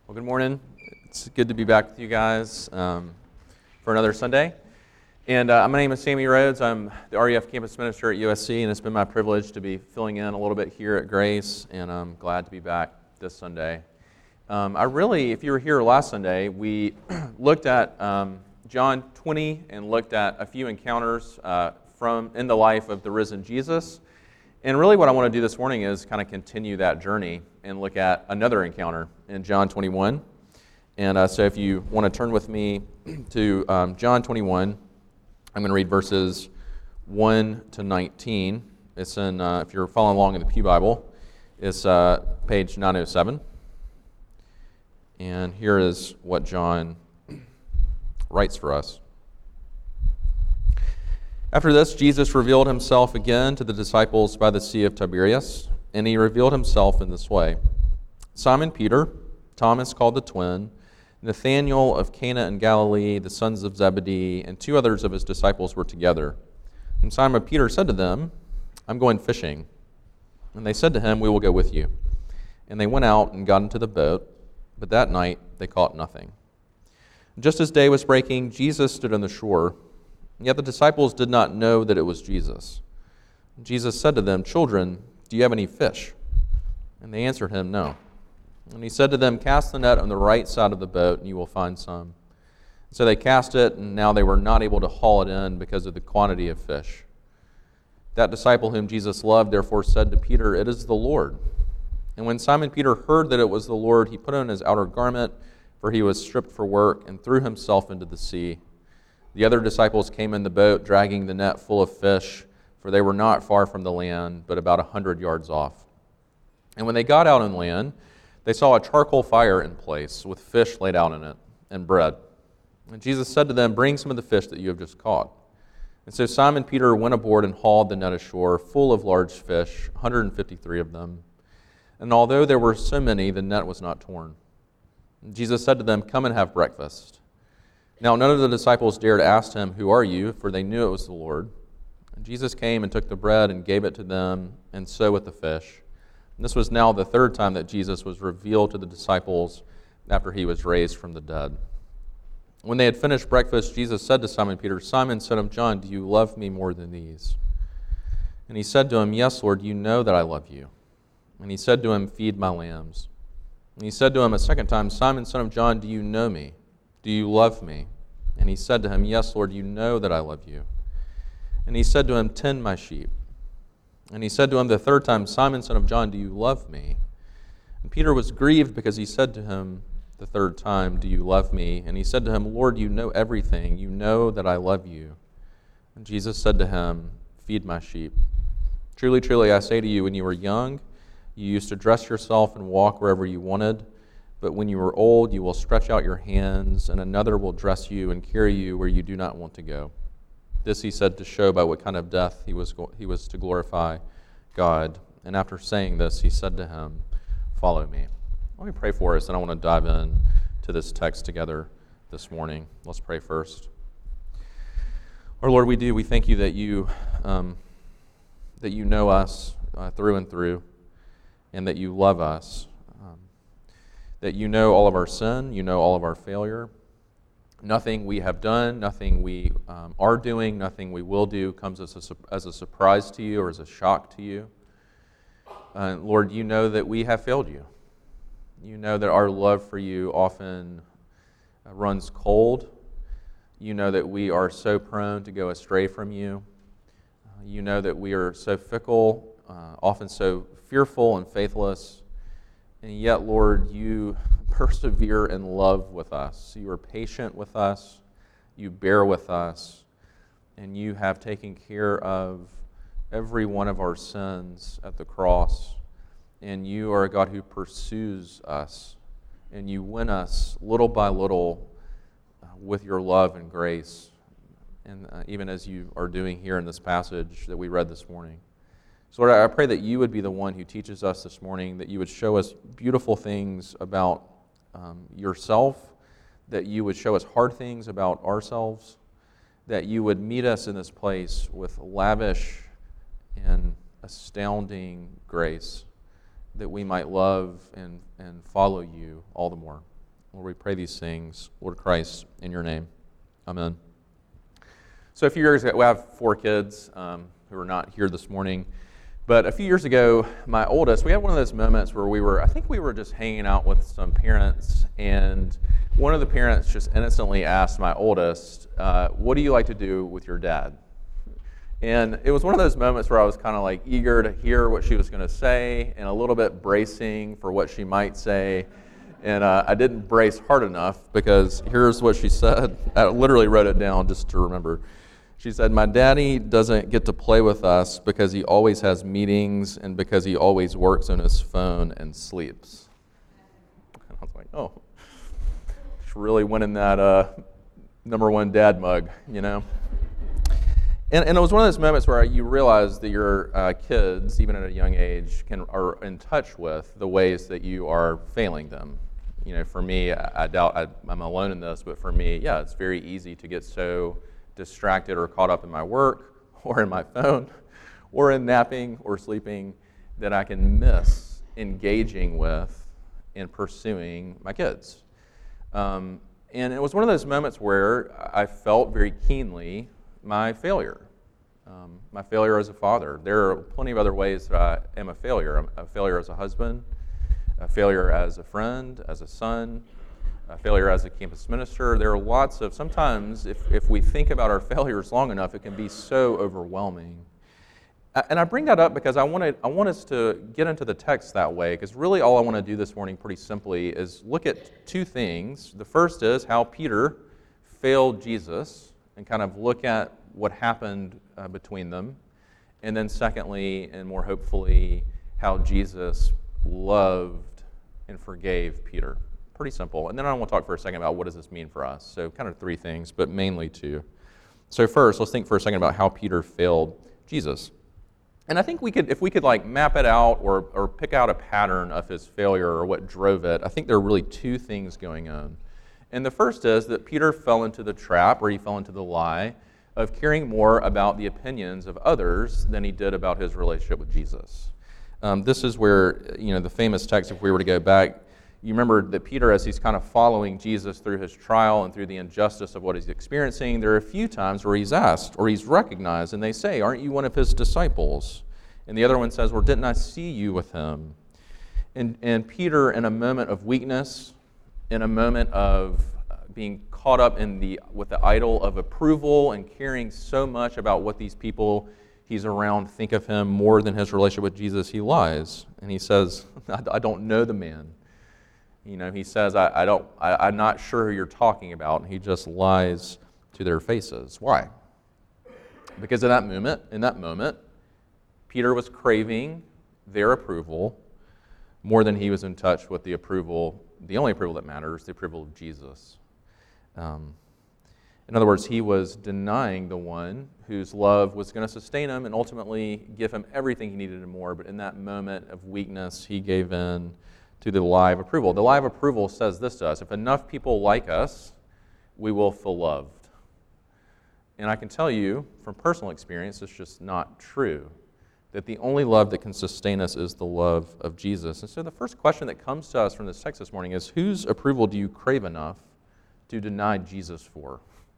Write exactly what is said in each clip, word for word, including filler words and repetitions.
Well, good morning. It's good to be back with you guys um, for another Sunday. And uh, my name is Sammy Rhodes. I'm the R U F campus minister at U S C, and it's been my privilege to be filling in a little bit here at Grace, and I'm glad to be back this Sunday. Um, I really, if you were here last Sunday, we looked at um, John twenty and looked at a few encounters uh, from in the life of the risen Jesus. And really what I want to do this morning is kind of continue that journey and look at another encounter in John twenty-one. And uh, so if you want to turn with me to um, John twenty-one, I'm going to read verses one to nineteen. It's in, uh, if you're following along in the Pew Bible, it's uh, page nine oh seven. And here is what John writes for us. After this, Jesus revealed himself again to the disciples by the Sea of Tiberias, and he revealed himself in this way. Simon Peter, Thomas called the twin, Nathanael of Cana in Galilee, the sons of Zebedee, and two others of his disciples were together. And Simon Peter said to them, "I'm going fishing." And they said to him, "We will go with you." And they went out and got into the boat, but that night they caught nothing. Just as day was breaking, Jesus stood on the shore. Yet the disciples did not know that it was Jesus. Jesus said to them, "Children, do you have any fish?" And they answered him, "No." And he said to them, "Cast the net on the right side of the boat, and you will find some." So they cast it, and now they were not able to haul it in because of the quantity of fish. That disciple whom Jesus loved therefore said to Peter, "It is the Lord." And when Simon Peter heard that it was the Lord, he put on his outer garment, for he was stripped for work, and threw himself into the sea. The other disciples came in the boat, dragging the net full of fish, for they were not far from the land, but about a hundred yards off. And when they got out on land, they saw a charcoal fire in place, with fish laid out in it, and bread. And Jesus said to them, "Bring some of the fish that you have just caught." And so Simon Peter went aboard and hauled the net ashore, full of large fish, one hundred fifty-three of them. And although there were so many, the net was not torn. And Jesus said to them, "Come and have breakfast." Now none of the disciples dared ask him, "Who are you?" for they knew it was the Lord. And Jesus came and took the bread and gave it to them, and so with the fish. And this was now the third time that Jesus was revealed to the disciples after he was raised from the dead. When they had finished breakfast, Jesus said to Simon Peter, "Simon, son of John, do you love me more than these?" And he said to him, "Yes, Lord, you know that I love you." And he said to him, "Feed my lambs." And he said to him a second time, "Simon, son of John, do you know me? Do you love me?" And he said to him, "Yes, Lord, you know that I love you." And he said to him, "Tend my sheep." And he said to him the third time, "Simon, son of John, do you love me?" And Peter was grieved because he said to him the third time, "Do you love me?" And he said to him, "Lord, you know everything. You know that I love you." And Jesus said to him, "Feed my sheep. Truly, truly, I say to you, when you were young, you used to dress yourself and walk wherever you wanted. But when you are old, you will stretch out your hands, and another will dress you and carry you where you do not want to go." This he said to show by what kind of death he was he was to glorify God. And after saying this, he said to him, "Follow me." Let me pray for us, and I want to dive in to this text together this morning. Let's pray first. Our Lord, we do. We thank you that you um, that you know us uh, through and through, and that you love us. That you know all of our sin, you know all of our failure. Nothing we have done, nothing we um, are doing, nothing we will do comes as a, as a surprise to you or as a shock to you. Uh, Lord, you know that we have failed you. You know that our love for you often uh, runs cold. You know that we are so prone to go astray from you. Uh, you know that we are so fickle, uh, often so fearful and faithless. And yet, Lord, you persevere in love with us. You are patient with us. You bear with us. And you have taken care of every one of our sins at the cross. And you are a God who pursues us. And you win us little by little with your love and grace. And uh, even as you are doing here in this passage that we read this morning. So Lord, I pray that you would be the one who teaches us this morning, that you would show us beautiful things about um, yourself, that you would show us hard things about ourselves, that you would meet us in this place with lavish and astounding grace, that we might love and, and follow you all the more. Lord, we pray these things, Lord Christ, in your name. Amen. So a few years ago, we have four kids um, who are not here this morning. But a few years ago, my oldest, we had one of those moments where we were, I think we were just hanging out with some parents, and one of the parents just innocently asked my oldest, uh, what do you like to do with your dad? And it was one of those moments where I was kind of like eager to hear what she was going to say and a little bit bracing for what she might say. And uh, I didn't brace hard enough because here's what she said. I literally wrote it down just to remember. She said, my daddy doesn't get to play with us because he always has meetings and because he always works on his phone and sleeps. And I was like, oh, she's really winning that uh, number one dad mug, you know? And, and it was one of those moments where you realize that your uh, kids, even at a young age, can are in touch with the ways that you are failing them. You know, for me, I, I doubt I, I'm alone in this, but for me, yeah, it's very easy to get so distracted or caught up in my work or in my phone or in napping or sleeping that I can miss engaging with and pursuing my kids. Um, and it was one of those moments where I felt very keenly my failure, um, my failure as a father. There are plenty of other ways that I am a failure. I'm a failure as a husband, a failure as a friend, as a son, a failure as a campus minister. There are lots of, sometimes if, if we think about our failures long enough, it can be so overwhelming. And I bring that up because I want to, I want us to get into the text that way, because really all I want to do this morning pretty simply is look at two things. The first is how Peter failed Jesus and kind of look at what happened uh, between them. And then secondly, and more hopefully, how Jesus loved and forgave Peter. Pretty simple. And then I want to talk for a second about what does this mean for us. So kind of three things, but mainly two. So first, let's think for a second about how Peter failed Jesus. And I think we could, if we could like map it out or, or pick out a pattern of his failure or what drove it, I think there are really two things going on. And the first is that Peter fell into the trap, or he fell into the lie, of caring more about the opinions of others than he did about his relationship with Jesus. Um, this is where, you know, the famous text, if we were to go back, you remember that Peter, as he's kind of following Jesus through his trial and through the injustice of what he's experiencing, there are a few times where he's asked or he's recognized, and they say, aren't you one of his disciples? And the other one says, well, didn't I see you with him? And, and Peter, in a moment of weakness, in a moment of being caught up in the with the idol of approval and caring so much about what these people he's around think of him more than his relationship with Jesus, he lies. And he says, I, I don't know the man. You know, he says, I, I don't, I, I'm not sure who you're talking about. And he just lies to their faces. Why? Because in that moment, in that moment, Peter was craving their approval more than he was in touch with the approval, the only approval that matters, the approval of Jesus. Um, in other words, he was denying the one whose love was going to sustain him and ultimately give him everything he needed and more. But in that moment of weakness, he gave in to the lie of approval. The lie of approval says this to us: if enough people like us, we will feel loved. And I can tell you from personal experience, it's just not true. That the only love that can sustain us is the love of Jesus. And so the first question that comes to us from this text this morning is, whose approval do you crave enough to deny Jesus for?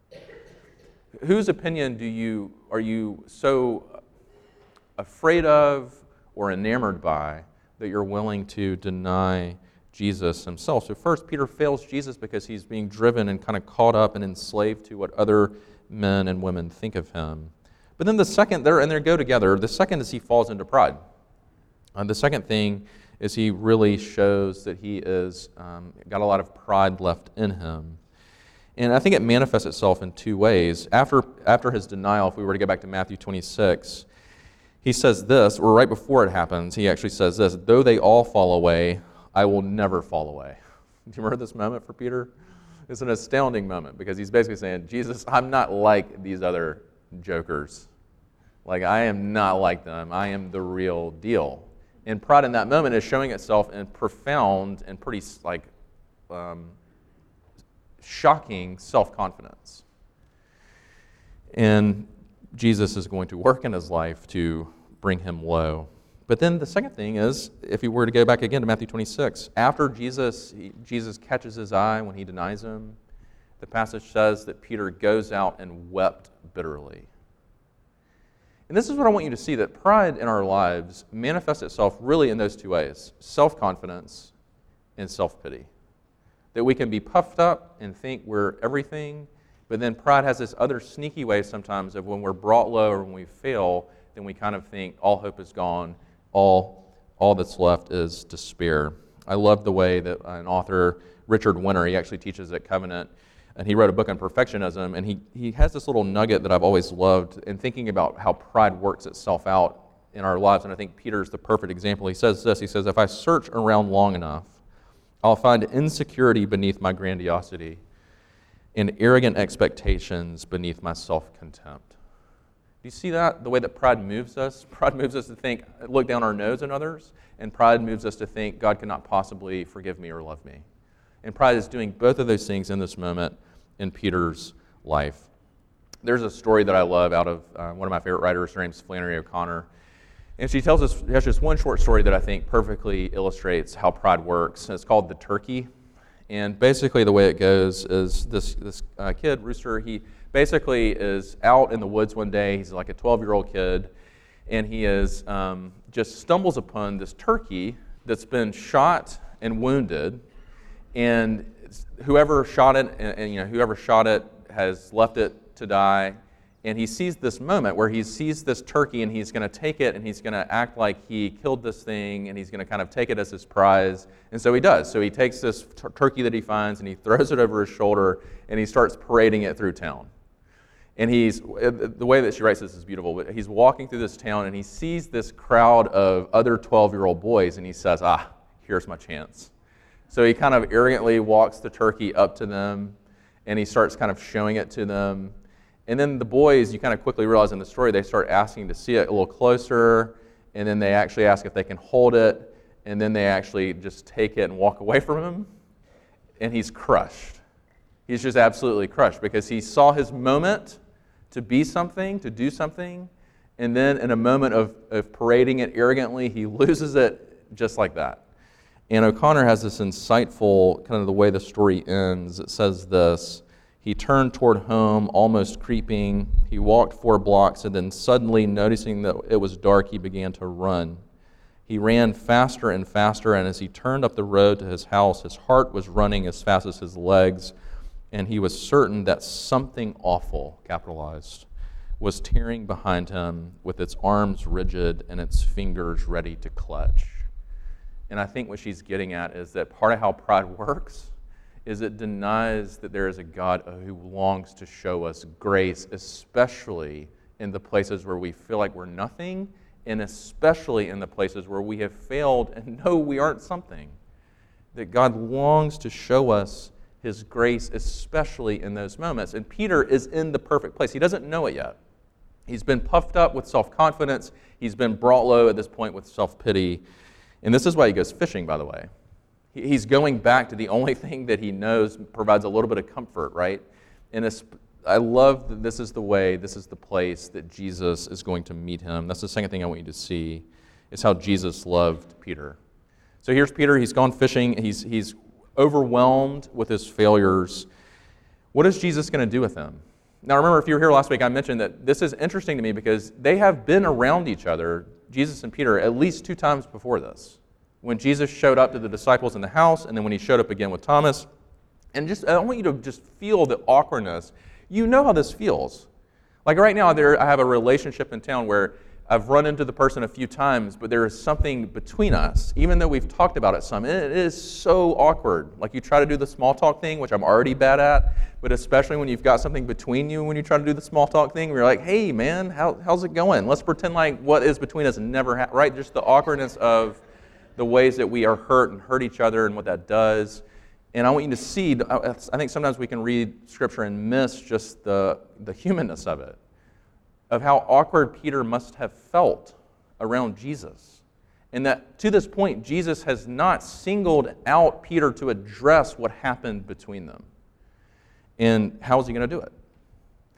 Whose opinion do you are you so afraid of or enamored by that you're willing to deny Jesus himself? So first, Peter fails Jesus because he's being driven and kind of caught up and enslaved to what other men and women think of him. But then the second, there and they go together, the second is he falls into pride. Uh, the second thing is he really shows that he is um, got a lot of pride left in him. And I think it manifests itself in two ways. After, after his denial, if we were to go back to Matthew twenty-six, he says this, or right before it happens, he actually says this, though they all fall away, I will never fall away. Do you remember this moment for Peter? It's an astounding moment because he's basically saying, Jesus, I'm not like these other jokers. Like, I am not like them. I am the real deal. And pride in that moment is showing itself in profound and pretty, like, um, shocking self-confidence. And Jesus is going to work in his life to bring him low But then the second thing is, if you were to go back again to Matthew twenty-six, after Jesus, he, Jesus catches his eye when he denies him, the passage says that Peter goes out and wept bitterly. And this is what I want you to see, that pride in our lives manifests itself really in those two ways, self-confidence and self-pity. That we can be puffed up and think we're everything, but then pride has this other sneaky way sometimes of when we're brought low or when we fail, then we kind of think all hope is gone, all, all that's left is despair. I love the way that an author, Richard Winter, he actually teaches at Covenant, and he wrote a book on perfectionism, and he, he has this little nugget that I've always loved in thinking about how pride works itself out in our lives, and I think Peter's the perfect example. He says this, he says, if I search around long enough, I'll find insecurity beneath my grandiosity and arrogant expectations beneath my self-contempt. Do you see that? The way that pride moves us? Pride moves us to think, look down our nose at others, and pride moves us to think God cannot possibly forgive me or love me. And pride is doing both of those things in this moment in Peter's life. There's a story that I love out of uh, one of my favorite writers. Her name's Flannery O'Connor. And she tells us, has just one short story that I think perfectly illustrates how pride works. And it's called The Turkey. And basically the way it goes is this, this uh, kid, Rooster, he basically is out in the woods one day. He's like a twelve-year-old kid. And he is um, just stumbles upon this turkey that's been shot and wounded. And whoever shot it, and, and you know, whoever shot it has left it to die. And he sees this moment where he sees this turkey, and he's going to take it, and he's going to act like he killed this thing, and he's going to kind of take it as his prize. And so he does. So he takes this t- turkey that he finds, and he throws it over his shoulder, and he starts parading it through town. And he's, the way that she writes this is beautiful, but he's walking through this town, and he sees this crowd of other twelve-year-old boys, and he says, ah, here's my chance. So he kind of arrogantly walks the turkey up to them, and he starts kind of showing it to them. And then the boys, you kind of quickly realize in the story, they start asking to see it a little closer, and then they actually ask if they can hold it, and then they actually just take it and walk away from him, and he's crushed. He's just absolutely crushed because he saw his moment to be something, to do something, and then in a moment of, of parading it arrogantly, he loses it just like that. And O'Connor has this insightful, kind of the way the story ends. It says this, he turned toward home, almost creeping. He walked four blocks, and then suddenly, noticing that it was dark, he began to run. He ran faster and faster, and as he turned up the road to his house, his heart was running as fast as his legs, and he was certain that something awful, capitalized, was tearing behind him with its arms rigid and its fingers ready to clutch. And I think what she's getting at is that part of how pride works is it denies that there is a God who longs to show us grace, especially in the places where we feel like we're nothing, and especially in the places where we have failed and know we aren't something. That God longs to show us His grace, especially in those moments. And Peter is in the perfect place. He doesn't know it yet. He's been puffed up with self-confidence. He's been brought low at this point with self-pity. And this is why he goes fishing, by the way. He's going back to the only thing that he knows provides a little bit of comfort, right? And it's, I love that this is the way, this is the place that Jesus is going to meet him. That's the second thing I want you to see, is how Jesus loved Peter. So here's Peter. He's gone fishing. He's, he's overwhelmed with his failures. What is Jesus going to do with him? Now, remember, if you were here last week, I mentioned that this is interesting to me because they have been around each other, Jesus and Peter, at least two times before this. When Jesus showed up to the disciples in the house, and then when he showed up again with Thomas. And just, I want you to just feel the awkwardness. You know how this feels. Like right now, there, I have a relationship in town where I've run into the person a few times, but there is something between us, even though we've talked about it some. It is so awkward. Like you try to do the small talk thing, which I'm already bad at, but especially when you've got something between you when you try to do the small talk thing, where you're like, hey man, how, how's it going? Let's pretend like what is between us never happened, right? Just the awkwardness of the ways that we are hurt and hurt each other and what that does. And I want you to see, I think sometimes we can read Scripture and miss just the, the humanness of it, of how awkward Peter must have felt around Jesus. And that to this point, Jesus has not singled out Peter to address what happened between them. And how is he going to do it?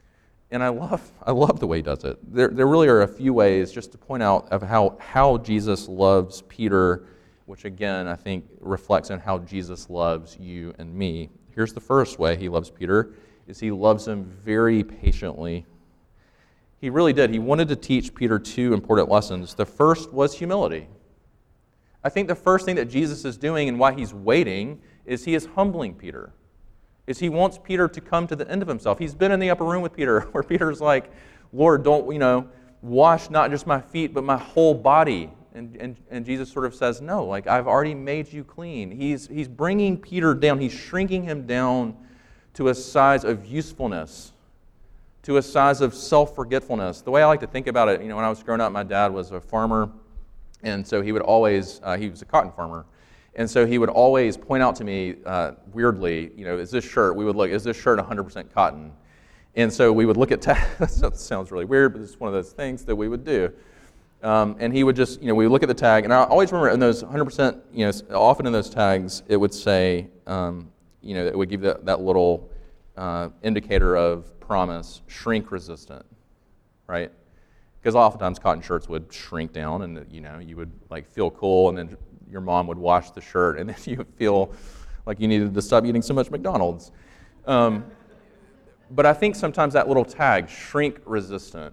And I love I love the way he does it. There, there really are a few ways just to point out of how, how Jesus loves Peter, which again I think reflects on how Jesus loves you and me. Here's the first way he loves Peter, is he loves him very patiently. He really did. He wanted to teach Peter two important lessons. The first was humility. I think the first thing that Jesus is doing and why he's waiting is he is humbling Peter. Is he wants Peter to come to the end of himself. He's been in the upper room with Peter where Peter's like, Lord, don't, you know, wash not just my feet but my whole body. And, and, and Jesus sort of says, no, like I've already made you clean. He's, he's bringing Peter down. He's shrinking him down to a size of usefulness, to a size of self-forgetfulness. The way I like to think about it, you know, when I was growing up, my dad was a farmer, and so he would always, uh, he was a cotton farmer, and so he would always point out to me, uh, weirdly, you know, is this shirt, we would look, is this shirt one hundred percent cotton? And so we would look at tags, that sounds really weird, but it's one of those things that we would do. Um, and he would just, you know, we would look at the tag, and I always remember in those one hundred percent, you know, often in those tags, it would say, um, you know, it would give that, that little uh, indicator of promise, shrink resistant, right? Because oftentimes cotton shirts would shrink down, and you know, you would like feel cool, and then your mom would wash the shirt, and then you would feel like you needed to stop eating so much McDonald's. Um, but I think sometimes that little tag, shrink resistant,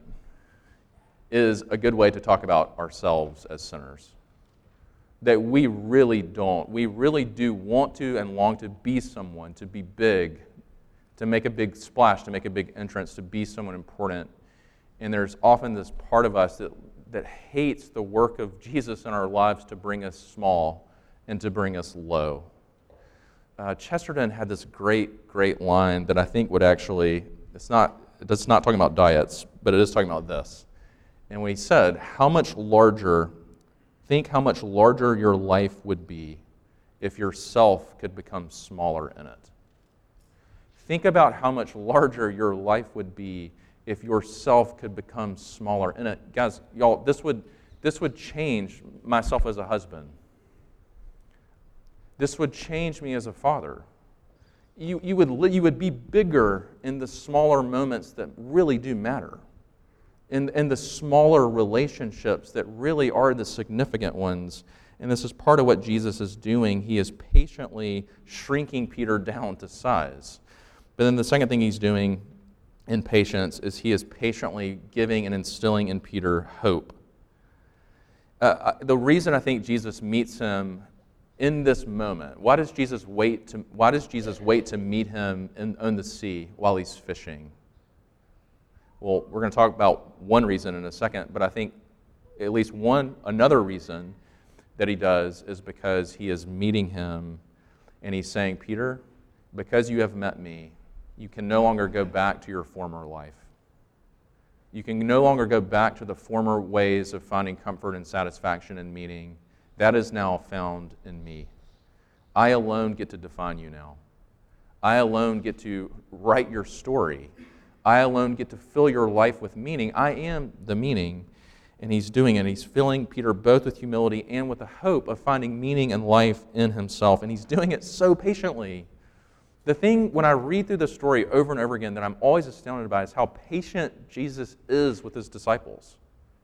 is a good way to talk about ourselves as sinners. That we really don't. We really do want to and long to be someone, to be big, to make a big splash, to make a big entrance, to be someone important. And there's often this part of us that, that hates the work of Jesus in our lives to bring us small and to bring us low. Uh, Chesterton had this great, great line that I think would actually, it's not, it's not talking about diets, but it is talking about this. And when he said, how much larger, think how much larger your life would be if yourself could become smaller in it. Think about how much larger your life would be if yourself could become smaller in it. Guys, y'all, this would, this would change myself as a husband. This would change me as a father. You, you, would, you would be bigger in the smaller moments that really do matter. In, in the smaller relationships that really are the significant ones. And this is part of what Jesus is doing. He is patiently shrinking Peter down to size. But then the second thing he's doing in patience is he is patiently giving and instilling in Peter hope. Uh, the reason I think Jesus meets him in this moment, why does Jesus wait to, why does Jesus wait to meet him in, on the sea while he's fishing? Well, we're going to talk about one reason in a second, but I think at least one, another reason that he does is because he is meeting him and he's saying, Peter, because you have met me, you can no longer go back to your former life. You can no longer go back to the former ways of finding comfort and satisfaction and meaning. That is now found in me. I alone get to define you now. I alone get to write your story. I alone get to fill your life with meaning. I am the meaning, and he's doing it. He's filling Peter both with humility and with the hope of finding meaning and life in himself, and he's doing it so patiently. The thing, when I read through the story over and over again, that I'm always astounded by is how patient Jesus is with his disciples.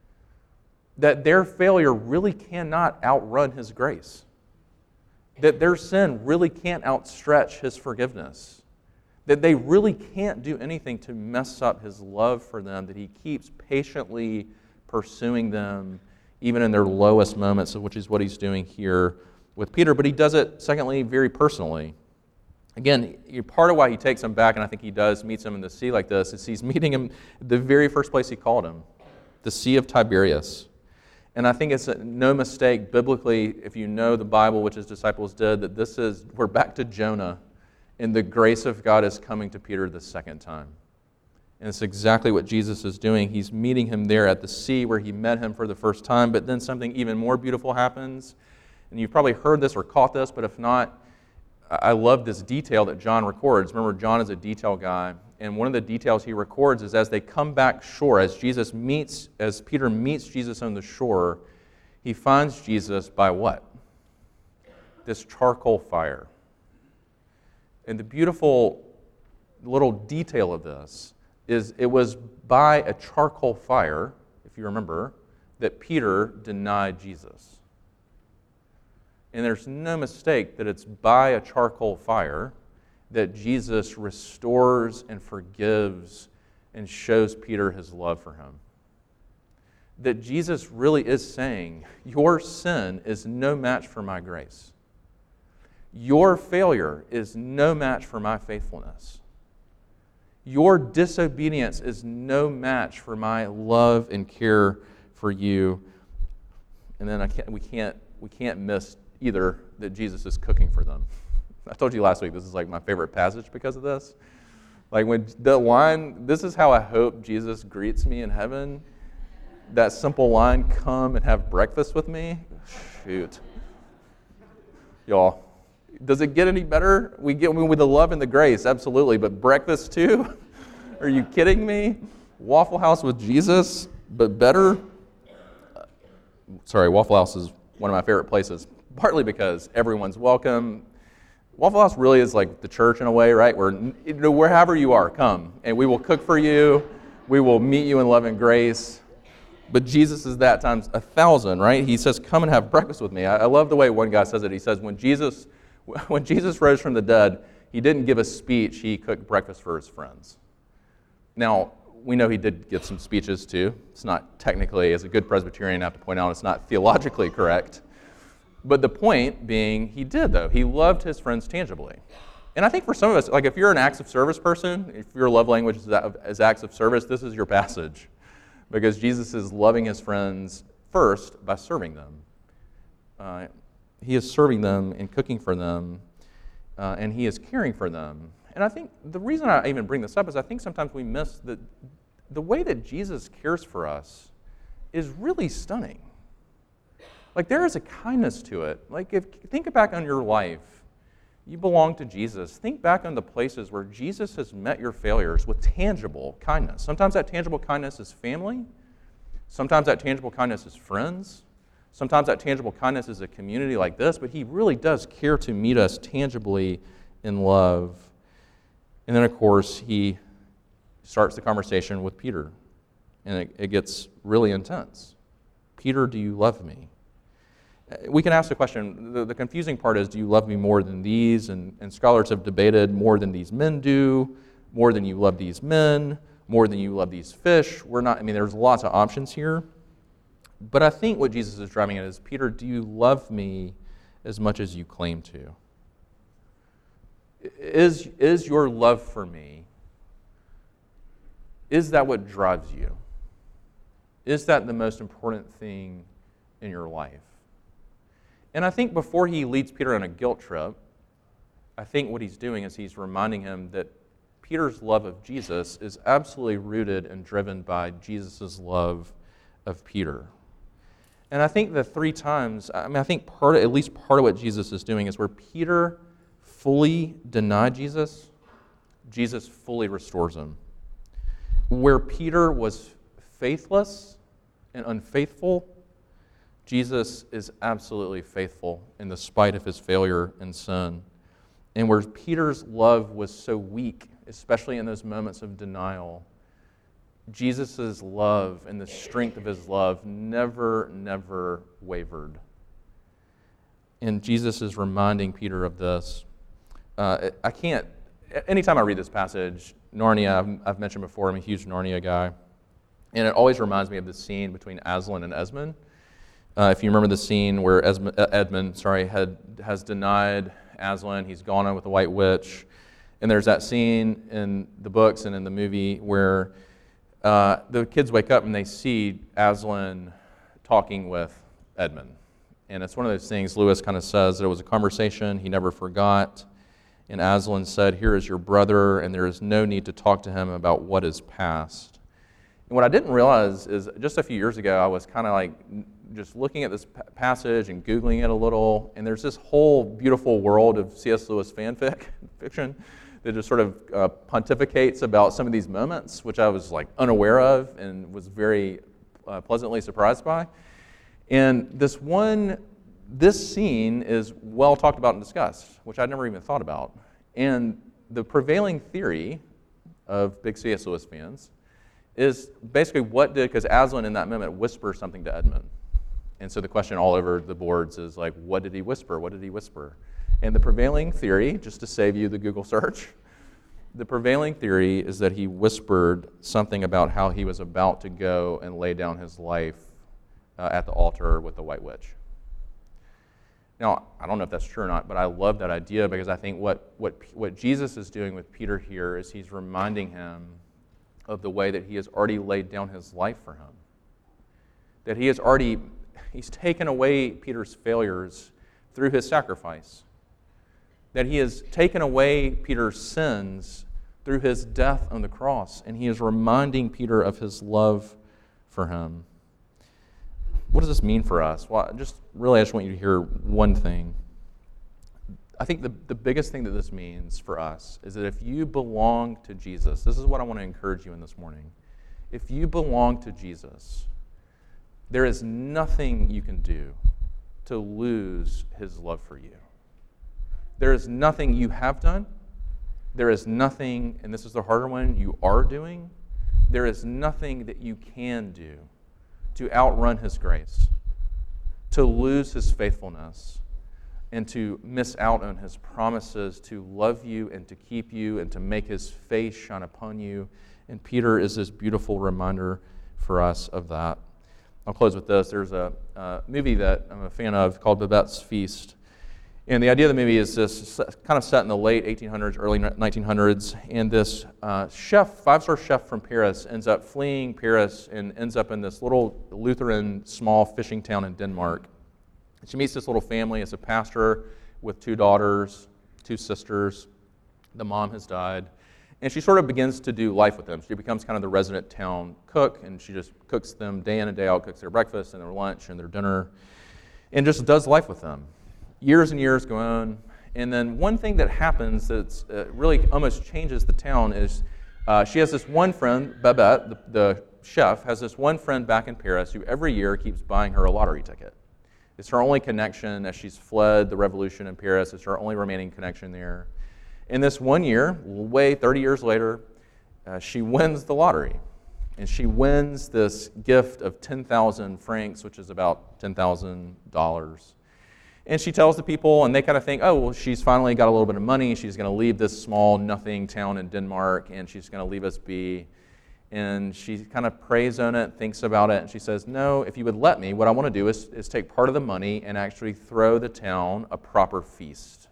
That their failure really cannot outrun his grace. That their sin really can't outstretch his forgiveness. That they really can't do anything to mess up his love for them, that he keeps patiently pursuing them, even in their lowest moments, which is what he's doing here with Peter. But he does it, secondly, very personally. Again, part of why he takes him back, and I think he does, meets him in the sea like this, is he's meeting him the very first place he called him, the Sea of Tiberias. And I think it's no mistake biblically, if you know the Bible, which his disciples did, that this is, we're back to Jonah, and the grace of God is coming to Peter the second time. And it's exactly what Jesus is doing. He's meeting him there at the sea where he met him for the first time, but then something even more beautiful happens. And you've probably heard this or caught this, but if not, I love this detail that John records. Remember, John is a detail guy, and one of the details he records is as they come back shore, as Jesus meets, as Peter meets Jesus on the shore, he finds Jesus by what? This charcoal fire. And the beautiful little detail of this is it was by a charcoal fire, if you remember, that Peter denied Jesus. And there's no mistake that it's by a charcoal fire that Jesus restores and forgives and shows Peter his love for him. That Jesus really is saying, your sin is no match for my grace. Your failure is no match for my faithfulness. Your disobedience is no match for my love and care for you. And then I can't, we can't we can't miss either that Jesus is cooking for them. I told you last week this is like my favorite passage because of this. Like when the line, this is how I hope Jesus greets me in heaven. That simple line, come and have breakfast with me. Shoot. Y'all, does it get any better? We get with the love and the grace, absolutely, but breakfast too? Are you kidding me? Waffle House with Jesus, but better? Sorry, Waffle House is one of my favorite places, partly because everyone's welcome. Waffle House really is like the church in a way, right? Where wherever you are, come, and we will cook for you. We will meet you in love and grace. But Jesus is that times a thousand, right? He says, come and have breakfast with me. I, I love the way one guy says it. He says, when Jesus, when Jesus rose from the dead, he didn't give a speech. He cooked breakfast for his friends. Now, we know he did give some speeches too. It's not technically, as a good Presbyterian, I have to point out, it's not theologically correct. But the point being, he did though. He loved his friends tangibly. And I think for some of us, like if you're an acts of service person, if your love language is, is acts of service, this is your passage. Because Jesus is loving his friends first by serving them. Uh, he is serving them and cooking for them, uh, and he is caring for them. And I think the reason I even bring this up is I think sometimes we miss that the way that Jesus cares for us is really stunning. Like there is a kindness to it. Like if think back on your life, you belong to Jesus. Think back on the places where Jesus has met your failures with tangible kindness. Sometimes that tangible kindness is family. Sometimes that tangible kindness is friends. Sometimes that tangible kindness is a community like this, but he really does care to meet us tangibly in love. And then, of course, he starts the conversation with Peter, and it, it gets really intense. Peter, do you love me? We can ask the question, the, the confusing part is, do you love me more than these? And, and scholars have debated more than these men do, more than you love these men, more than you love these fish. We're not, I mean, there's lots of options here. But I think what Jesus is driving at is, Peter, do you love me as much as you claim to? Is, is your love for me, is that what drives you? Is that the most important thing in your life? And I think before he leads Peter on a guilt trip, I think what he's doing is he's reminding him that Peter's love of Jesus is absolutely rooted and driven by Jesus' love of Peter. And I think the three times, I mean, I think part of, at least part of what Jesus is doing is where Peter fully denied Jesus, Jesus fully restores him. Where Peter was faithless and unfaithful, Jesus is absolutely faithful in the spite of his failure and sin. And where Peter's love was so weak, especially in those moments of denial, Jesus' love and the strength of his love never, never wavered. And Jesus is reminding Peter of this. Uh, I can't, anytime I read this passage, Narnia, I've, I've mentioned before, I'm a huge Narnia guy. And it always reminds me of the scene between Aslan and Esmond. Uh, if you remember the scene where Esmond, uh, Edmund sorry, had, has denied Aslan, he's gone on with the White Witch. And there's that scene in the books and in the movie where uh, the kids wake up and they see Aslan talking with Edmund. And it's one of those things, Lewis kind of says that it was a conversation he never forgot. And Aslan said, "Here is your brother, and there is no need to talk to him about what is past." And what I didn't realize is just a few years ago, I was kind of like just looking at this passage and Googling it a little, and there's this whole beautiful world of C S. Lewis fanfic fiction that just sort of uh, pontificates about some of these moments, which I was like unaware of and was very uh, pleasantly surprised by. And this one, this scene is well talked about and discussed, which I'd never even thought about. And the prevailing theory of big C S. Lewis fans, is basically what did, because Aslan in that moment whispers something to Edmund. And so the question all over the boards is like, what did he whisper? What did he whisper? And the prevailing theory, just to save you the Google search, the prevailing theory is that he whispered something about how he was about to go and lay down his life uh, at the altar with the White Witch. Now, I don't know if that's true or not, but I love that idea because I think what, what, what Jesus is doing with Peter here is he's reminding him of the way that he has already laid down his life for him. That he has already, he's taken away Peter's failures through his sacrifice. That he has taken away Peter's sins through his death on the cross, and he is reminding Peter of his love for him. What does this mean for us? Well, just really, I just want you to hear one thing. I think the, the biggest thing that this means for us is that if you belong to Jesus, this is what I want to encourage you in this morning. If you belong to Jesus, there is nothing you can do to lose his love for you. There is nothing you have done. There is nothing, and this is the harder one, you are doing. There is nothing that you can do to outrun his grace, to lose his faithfulness, and to miss out on his promises to love you and to keep you and to make his face shine upon you. And Peter is this beautiful reminder for us of that. I'll close with this. There's a, a movie that I'm a fan of called Babette's Feast. And the idea of the movie is this, kind of set in the late eighteen hundreds, early nineteen hundreds, and this uh, chef, five-star chef from Paris, ends up fleeing Paris and ends up in this little Lutheran small fishing town in Denmark. She meets this little family. It's a pastor with two daughters, two sisters. The mom has died. And she sort of begins to do life with them. She becomes kind of the resident town cook, and she just cooks them day in and day out, cooks their breakfast and their lunch and their dinner, and just does life with them. Years and years go on, and then one thing that happens that uh, really almost changes the town is uh, she has this one friend, Babette, the, the chef, has this one friend back in Paris who every year keeps buying her a lottery ticket. It's her only connection as she's fled the revolution in Paris. It's her only remaining connection there. And this one year, way thirty years later, uh, she wins the lottery. And she wins this gift of ten thousand francs, which is about ten thousand dollars. And she tells the people, and they kind of think, oh, well, she's finally got a little bit of money. She's going to leave this small, nothing town in Denmark, and she's going to leave us be. And she kind of prays on it, thinks about it, and she says, no, if you would let me, what I want to do is, is take part of the money and actually throw the town a proper feast.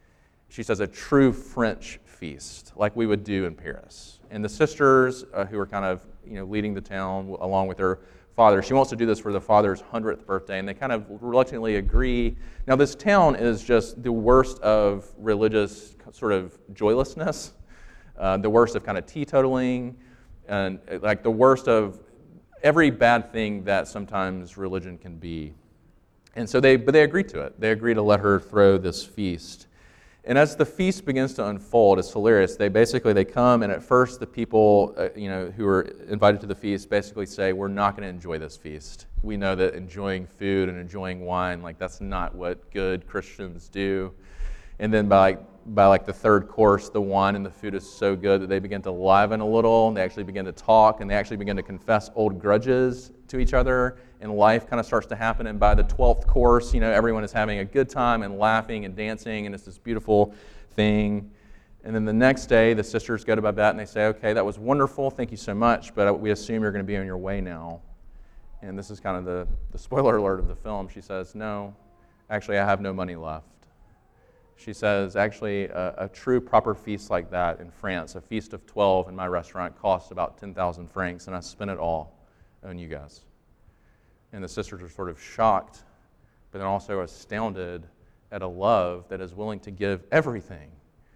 She says, a true French feast, like we would do in Paris. And the sisters, uh, who are kind of you know leading the town along with their father, she wants to do this for the father's hundredth birthday, and they kind of reluctantly agree. Now, this town is just the worst of religious sort of joylessness, uh, the worst of kind of teetotaling, and like the worst of every bad thing that sometimes religion can be. And so they, but they agree to it. They agree to let her throw this feast. And as the feast begins to unfold, it's hilarious. They basically, they come, and at first the people uh, you know, who are invited to the feast basically say, we're not going to enjoy this feast. We know that enjoying food and enjoying wine, like that's not what good Christians do. And then by like, by like the third course, the wine and the food is so good that they begin to liven a little, and they actually begin to talk, and they actually begin to confess old grudges to each other, and life kind of starts to happen. And by the twelfth course, you know, everyone is having a good time and laughing and dancing, and it's this beautiful thing. And then the next day, the sisters go to Babette and they say, okay, that was wonderful, thank you so much, but we assume you're going to be on your way now. And this is kind of the, the spoiler alert of the film. She says, no, actually I have no money left. She says, actually, a, a true proper feast like that in France, a feast of twelve in my restaurant costs about ten thousand francs, and I spent it all on you guys. And the sisters are sort of shocked, but then also astounded at a love that is willing to give everything,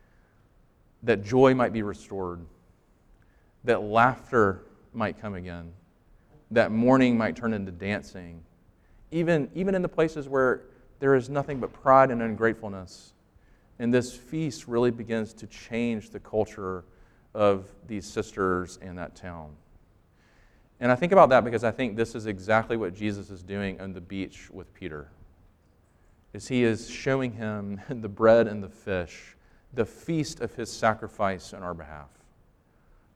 that joy might be restored, that laughter might come again, that mourning might turn into dancing, even, even in the places where there is nothing but pride and ungratefulness. And this feast really begins to change the culture of these sisters in that town. And I think about that because I think this is exactly what Jesus is doing on the beach with Peter. Is he is showing him the bread and the fish, the feast of his sacrifice on our behalf.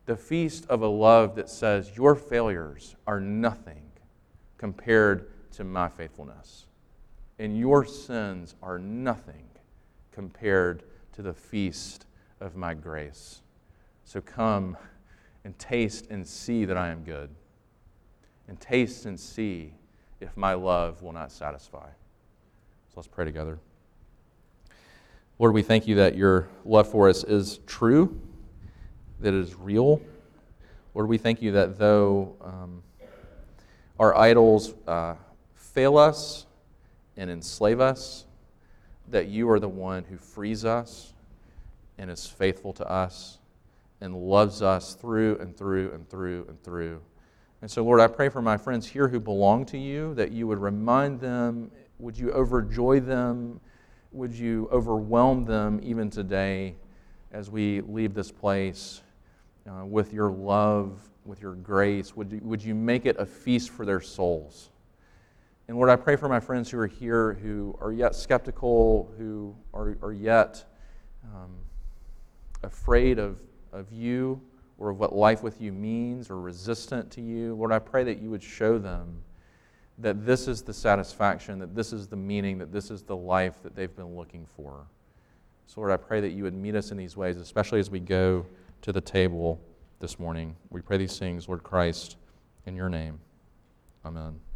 The feast of a love that says, your failures are nothing compared to my faithfulness. And your sins are nothing compared to the feast of my grace. So come and taste and see that I am good. And taste and see if my love will not satisfy. So let's pray together. Lord, we thank you that your love for us is true, that it is real. Lord, we thank you that though um, our idols uh, fail us and enslave us, that you are the one who frees us and is faithful to us and loves us through and through and through and through. And so, Lord, I pray for my friends here who belong to you, that you would remind them, would you overjoy them, would you overwhelm them even today as we leave this place uh, with your love, with your grace. Would you, would you make it a feast for their souls? And Lord, I pray for my friends who are here who are yet skeptical, who are, are yet um, afraid of, of you or of what life with you means or resistant to you. Lord, I pray that you would show them that this is the satisfaction, that this is the meaning, that this is the life that they've been looking for. So Lord, I pray that you would meet us in these ways, especially as we go to the table this morning. We pray these things, Lord Christ, in your name. Amen.